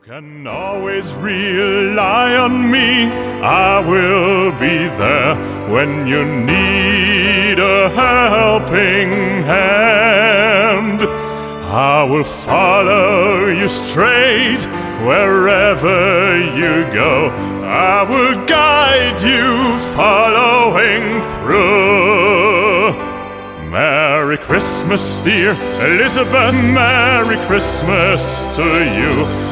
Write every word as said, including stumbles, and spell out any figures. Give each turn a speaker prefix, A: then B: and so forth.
A: Can always rely on me. I will be there when you need a helping hand. I will follow you straight wherever you go. I will guide you following through. Merry Christmas, dear Elizabeth, Merry Christmas to you.